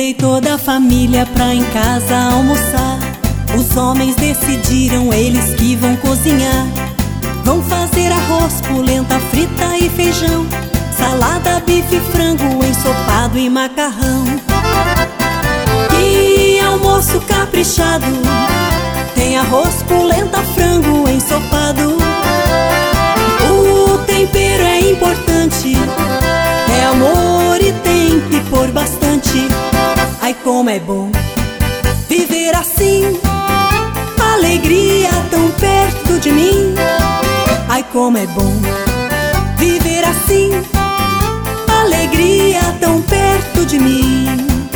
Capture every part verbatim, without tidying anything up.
Convidei toda a família pra em casa almoçar. Os homens decidiram, eles que vão cozinhar. Vão fazer arroz, polenta frita e feijão, salada, bife, frango, ensopado e macarrão. Que almoço caprichado! Tem arroz, polenta, frango, ensopado. O tempero é importante, é amor e tem que pôr bastante. Ai, como é bom viver assim, alegria tão perto de mim. Ai, como é bom viver assim, alegria tão perto de mim.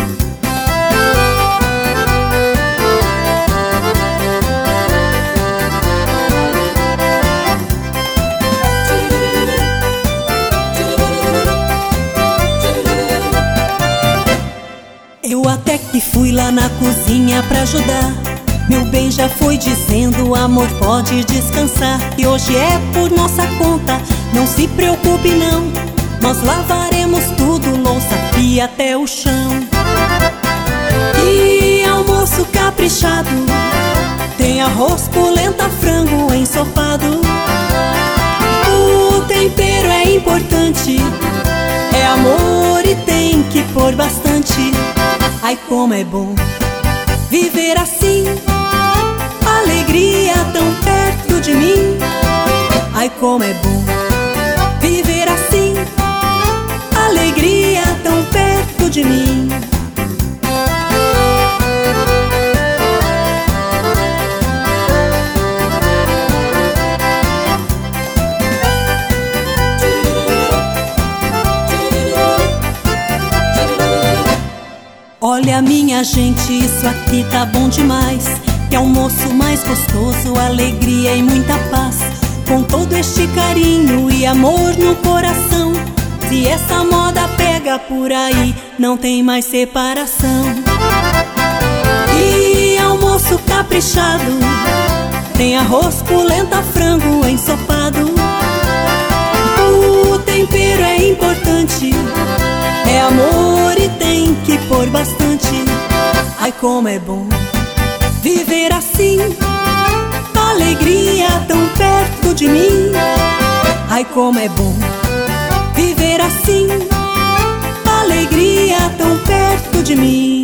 Eu até que fui lá na cozinha pra ajudar. Meu bem já foi dizendo, amor, pode descansar, que hoje é por nossa conta, não se preocupe não. Nós lavaremos tudo, louça, pia até o chão. Que almoço caprichado! Tem arroz, polenta, frango, ensopado. O tempero é importante, é amor e tem que pôr bastante. Ai, como é bom viver assim, alegria tão perto de mim. Ai, como é bom viver assim, alegria tão perto de mim. Olha, minha gente, isso aqui tá bom demais. Que almoço mais gostoso, alegria e muita paz. Com todo este carinho e amor no coração. Se essa moda pega por aí, não tem mais separação. E almoço caprichado! Tem arroz, polenta, frango, ensopado. O tempero é importante, é amor e tem que pôr bastante. Ai, como é bom viver assim, alegria tão perto de mim. Ai, como é bom viver assim, alegria tão perto de mim.